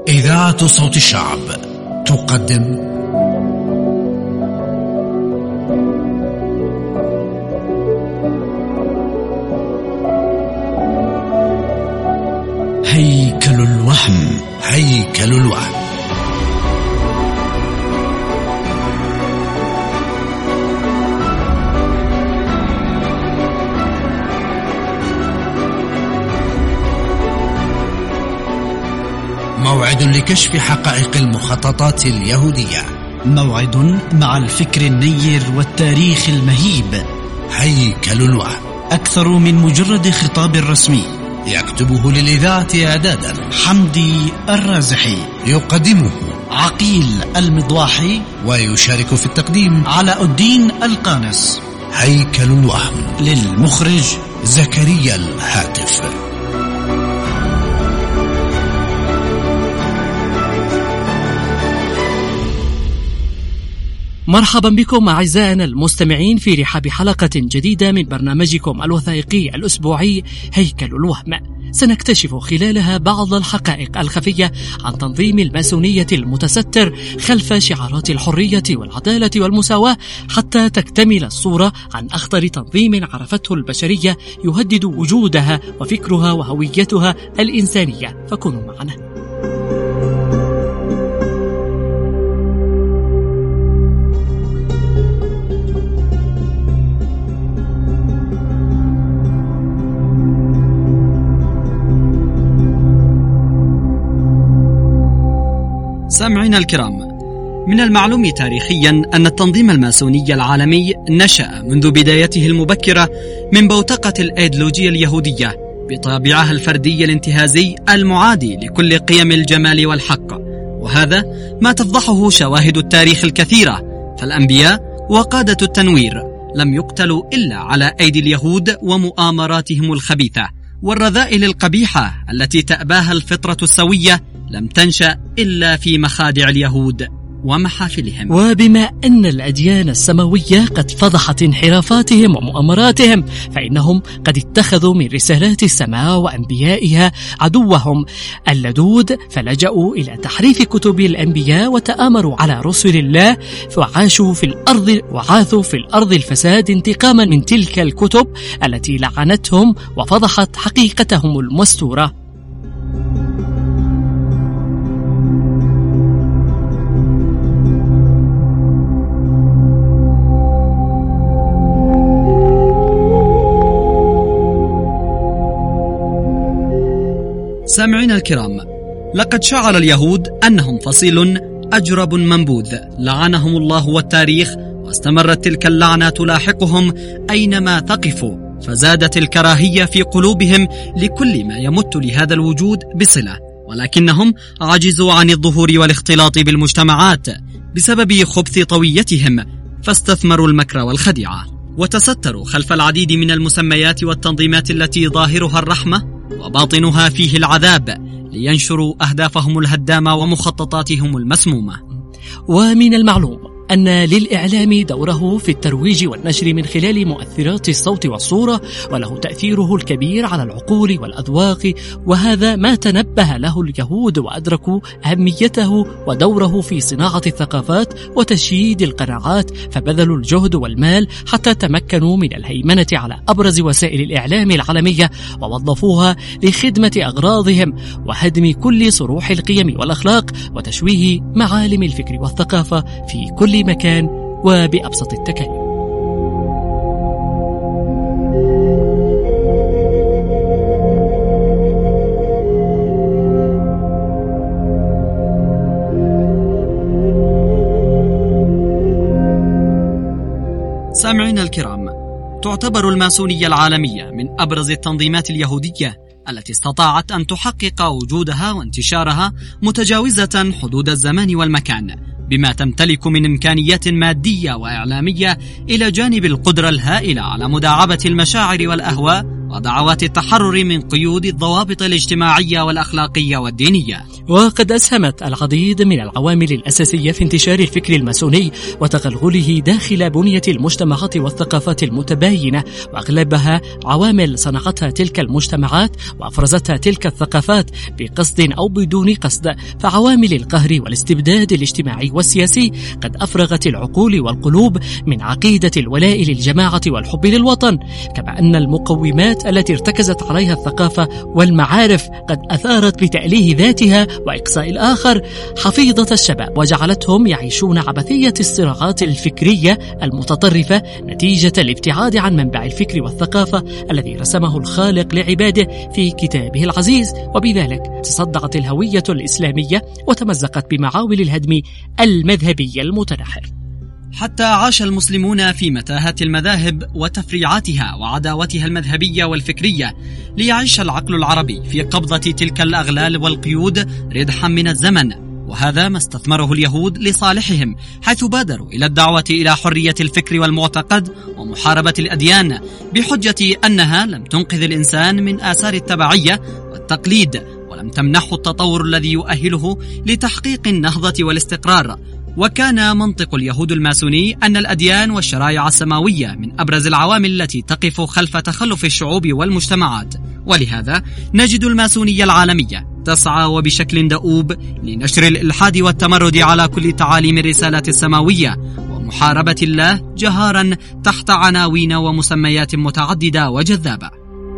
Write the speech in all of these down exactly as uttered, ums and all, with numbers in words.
إذاعة صوت الشعب تقدم هيكل الوهم. هيكل الوهم موعد لكشف حقائق المخططات اليهودية، موعد مع الفكر النير والتاريخ المهيب. هيكل الوهم أكثر من مجرد خطاب رسمي، يكتبه للإذاعة إعدادا حمدي الرازحي، يقدمه عقيل المضواحي، ويشارك في التقديم علاء الدين القانس. هيكل الوهم للمخرج زكريا الهاتف. مرحبا بكم أعزائنا المستمعين في رحاب حلقة جديدة من برنامجكم الوثائقي الأسبوعي هيكل الوهم. سنكتشف خلالها بعض الحقائق الخفية عن تنظيم الماسونية المتستر خلف شعارات الحرية والعدالة والمساواة، حتى تكتمل الصورة عن أخطر تنظيم عرفته البشرية يهدد وجودها وفكرها وهويتها الإنسانية. فكونوا معنا. سامعينا الكرام، من المعلوم تاريخيا أن التنظيم الماسوني العالمي نشأ منذ بدايته المبكرة من بوتقة الأيديولوجية اليهودية بطابعها الفردي الانتهازي المعادي لكل قيم الجمال والحق، وهذا ما تفضحه شواهد التاريخ الكثيرة. فالأنبياء وقادة التنوير لم يقتلوا إلا على أيدي اليهود ومؤامراتهم الخبيثة، والرذائل القبيحة التي تأباها الفطرة السوية لم تنشأ إلا في مخادع اليهود ومحافلهم. وبما أن الأديان السماوية قد فضحت انحرافاتهم ومؤامراتهم، فإنهم قد اتخذوا من رسالات السماء وأنبيائها عدوهم اللدود، فلجأوا إلى تحريف كتب الأنبياء وتآمروا على رسل الله، فعاشوا في الأرض وعاثوا في الأرض الفساد انتقاما من تلك الكتب التي لعنتهم وفضحت حقيقتهم المستورة. سامعين الكرام، لقد شعر اليهود أنهم فصيل أجرب منبوذ لعنهم الله والتاريخ، واستمرت تلك اللعنة تلاحقهم أينما ثقفوا، فزادت الكراهية في قلوبهم لكل ما يمت لهذا الوجود بصلة، ولكنهم عجزوا عن الظهور والاختلاط بالمجتمعات بسبب خبث طويتهم، فاستثمروا المكر والخديعة، وتستروا خلف العديد من المسميات والتنظيمات التي ظاهرها الرحمة وباطنها فيه العذاب، لينشروا أهدافهم الهدامة ومخططاتهم المسمومة. ومن المعلوم أن للإعلام دوره في الترويج والنشر من خلال مؤثرات الصوت والصورة، وله تأثيره الكبير على العقول والأذواق، وهذا ما تنبه له اليهود وأدركوا أهميته ودوره في صناعة الثقافات وتشييد القناعات، فبذلوا الجهد والمال حتى تمكنوا من الهيمنة على أبرز وسائل الإعلام العالمية، ووظفوها لخدمة أغراضهم وهدم كل صروح القيم والأخلاق وتشويه معالم الفكر والثقافة في كل مكان وبأبسط التكاليف. سامعين الكرام، تعتبر الماسونية العالمية من أبرز التنظيمات اليهودية التي استطاعت أن تحقق وجودها وانتشارها متجاوزة حدود الزمان والمكان، بما تمتلك من إمكانيات مادية وإعلامية، إلى جانب القدرة الهائلة على مداعبة المشاعر والأهواء ودعوات التحرر من قيود الضوابط الاجتماعية والأخلاقية والدينية. وقد أسهمت العديد من العوامل الأساسية في انتشار الفكر الماسوني وتغلغله داخل بنية المجتمعات والثقافات المتباينة، وأغلبها عوامل صنعتها تلك المجتمعات وأفرزتها تلك الثقافات بقصد أو بدون قصد. فعوامل القهر والاستبداد الاجتماعي والسياسي قد أفرغت العقول والقلوب من عقيدة الولاء للجماعة والحب للوطن، كما أن المقومات التي ارتكزت عليها الثقافة والمعارف قد أثارت بتأليه ذاتها وإقصاء الآخر حفيظة الشباب، وجعلتهم يعيشون عبثية الصراعات الفكرية المتطرفة نتيجة الابتعاد عن منبع الفكر والثقافة الذي رسمه الخالق لعباده في كتابه العزيز. وبذلك تصدعت الهوية الإسلامية وتمزقت بمعاول الهدم المذهبي المتنحر، حتى عاش المسلمون في متاهة المذاهب وتفريعاتها وعداوتها المذهبية والفكرية، ليعيش العقل العربي في قبضة تلك الأغلال والقيود ردحا من الزمن. وهذا ما استثمره اليهود لصالحهم، حيث بادروا إلى الدعوة إلى حرية الفكر والمعتقد ومحاربة الأديان بحجة أنها لم تنقذ الإنسان من آثار التبعية والتقليد، ولم تمنحه التطور الذي يؤهله لتحقيق النهضة والاستقرار. وكان منطق اليهود الماسوني أن الأديان والشرائع السماوية من أبرز العوامل التي تقف خلف تخلف الشعوب والمجتمعات. ولهذا نجد الماسونية العالمية تسعى وبشكل دؤوب لنشر الإلحاد والتمرد على كل تعاليم الرسالة السماوية ومحاربة الله جهارا تحت عناوين ومسميات متعددة وجذابة.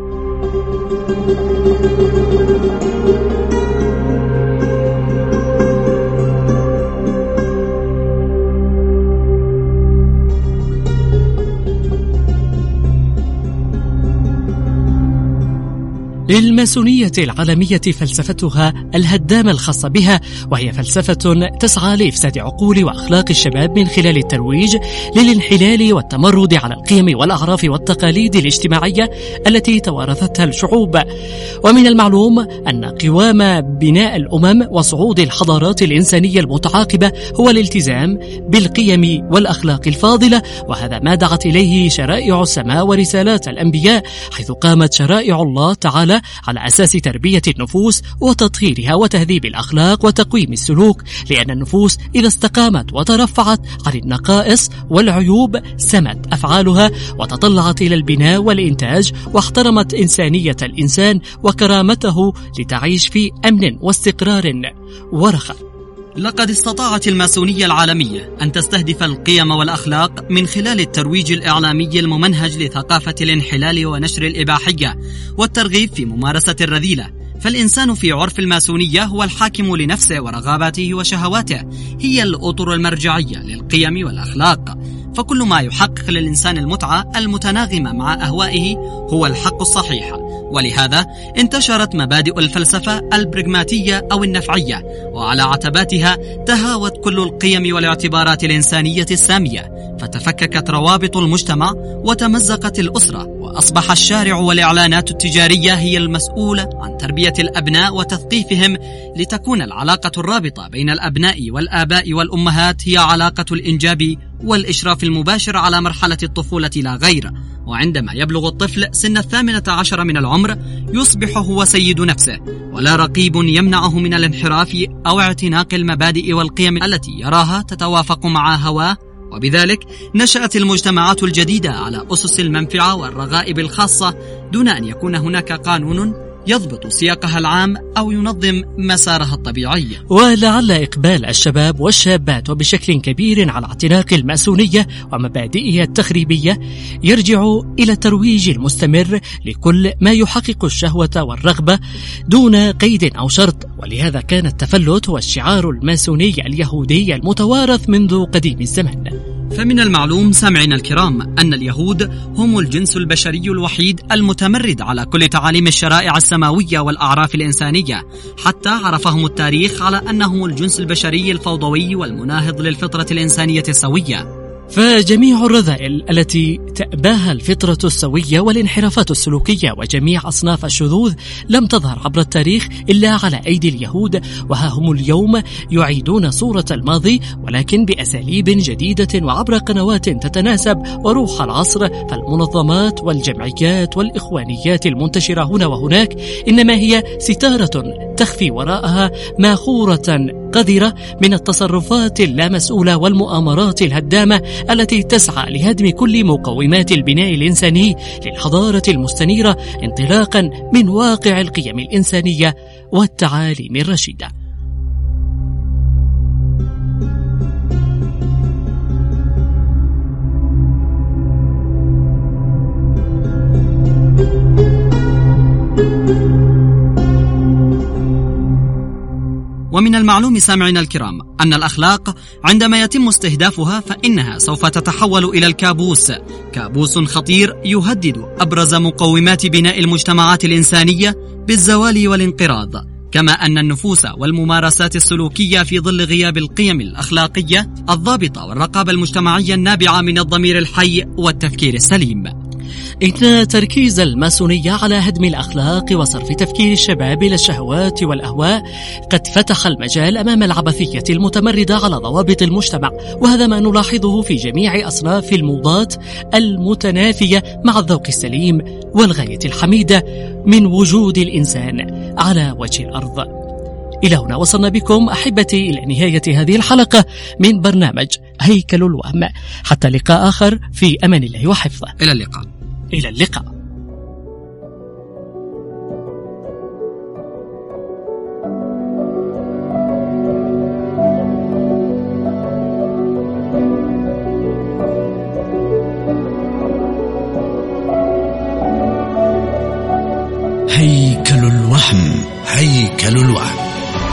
للماسونية العالمية فلسفتها الهدامة الخاصة بها، وهي فلسفة تسعى لإفساد عقول وأخلاق الشباب من خلال الترويج للانحلال والتمرد على القيم والأعراف والتقاليد الاجتماعية التي توارثتها الشعوب. ومن المعلوم أن قوام بناء الأمم وصعود الحضارات الإنسانية المتعاقبة هو الالتزام بالقيم والأخلاق الفاضلة، وهذا ما دعت إليه شرائع السماء ورسالات الأنبياء، حيث قامت شرائع الله تعالى على أساس تربية النفوس وتطهيرها وتهذيب الأخلاق وتقويم السلوك، لأن النفوس إذا استقامت وترفعت عن النقائص والعيوب سمت أفعالها وتطلعت إلى البناء والإنتاج، واحترمت إنسانية الإنسان وكرامته لتعيش في أمن واستقرار ورخاء. لقد استطاعت الماسونية العالمية أن تستهدف القيم والأخلاق من خلال الترويج الإعلامي الممنهج لثقافة الانحلال ونشر الإباحية والترغيب في ممارسة الرذيلة. فالإنسان في عرف الماسونية هو الحاكم لنفسه ورغباته وشهواته، هي الأطر المرجعية للقيم والأخلاق. فكل ما يحقق للإنسان المتعة المتناغمة مع أهوائه هو الحق الصحيح. ولهذا انتشرت مبادئ الفلسفة البراغماتية أو النفعية، وعلى عتباتها تهاوت كل القيم والاعتبارات الإنسانية السامية، فتفككت روابط المجتمع وتمزقت الأسرة، وأصبح الشارع والإعلانات التجارية هي المسؤولة عن تربية الأبناء وتثقيفهم، لتكون العلاقة الرابطة بين الأبناء والآباء والأمهات هي علاقة الإنجاب والإشراف المباشر على مرحلة الطفولة لا غير. وعندما يبلغ الطفل سن الثامنة عشر من العمر يصبح هو سيد نفسه، ولا رقيب يمنعه من الانحراف أو اعتناق المبادئ والقيم التي يراها تتوافق مع هواه. وبذلك نشأت المجتمعات الجديدة على أسس المنفعة والرغائب الخاصة، دون أن يكون هناك قانون يضبط سياقها العام أو ينظم مسارها الطبيعي. ولعل إقبال الشباب والشابات وبشكل كبير على اعتناق الماسونية ومبادئها التخريبية يرجع إلى الترويج المستمر لكل ما يحقق الشهوة والرغبة دون قيد أو شرط. ولهذا كان التفلت هو الشعار الماسوني اليهودي المتوارث منذ قديم الزمن. فمن المعلوم سامعنا الكرام أن اليهود هم الجنس البشري الوحيد المتمرد على كل تعاليم الشرائع السماوية والأعراف الإنسانية، حتى عرفهم التاريخ على أنهم الجنس البشري الفوضوي والمناهض للفطرة الإنسانية السوية. فجميع الرذائل التي تأباها الفطرة السوية والانحرافات السلوكية وجميع أصناف الشذوذ لم تظهر عبر التاريخ إلا على أيدي اليهود، وها هم اليوم يعيدون صورة الماضي ولكن بأساليب جديدة وعبر قنوات تتناسب وروح العصر. فالمنظمات والجمعيات والإخوانيات المنتشرة هنا وهناك إنما هي ستارة تخفي وراءها ماخورة قذرة من التصرفات اللامسؤولة والمؤامرات الهدامة التي تسعى لهدم كل مقومات البناء الإنساني للحضارة المستنيرة انطلاقا من واقع القيم الإنسانية والتعاليم الرشيدة. ومن المعلوم سامعنا الكرام أن الأخلاق عندما يتم استهدافها فإنها سوف تتحول إلى الكابوس، كابوس خطير يهدد أبرز مقومات بناء المجتمعات الإنسانية بالزوال والانقراض، كما أن النفوس والممارسات السلوكية في ظل غياب القيم الأخلاقية الضابطة والرقابة المجتمعية النابعة من الضمير الحي والتفكير السليم. إن تركيز الماسونية على هدم الأخلاق وصرف تفكير الشباب إلى الشهوات والأهواء قد فتح المجال أمام العبثية المتمردة على ضوابط المجتمع، وهذا ما نلاحظه في جميع أصناف الموضات المتنافية مع الذوق السليم والغاية الحميدة من وجود الإنسان على وجه الأرض. إلى هنا وصلنا بكم أحبتي إلى نهاية هذه الحلقة من برنامج هيكل الوهم، حتى لقاء آخر في أمان الله وحفظه. إلى اللقاء. إلى اللقاء. هيكل الوهم. هيكل الوهم.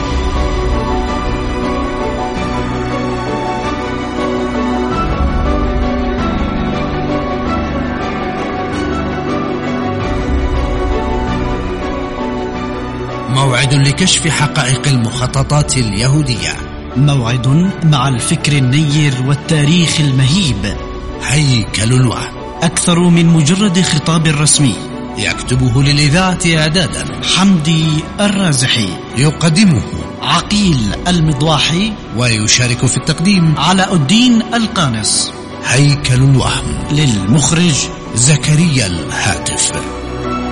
موعد لكشف حقائق المخططات اليهودية. موعد مع الفكر النير والتاريخ المهيب. هيكل الوهم. أكثر من مجرد خطاب رسمي. يكتبه للإذاعة إعدادا حمدي الرازحي. يقدمه عقيل المضواحي. ويشارك في التقديم علاء الدين القانص. هيكل الوهم. للمخرج زكريا الهاتف.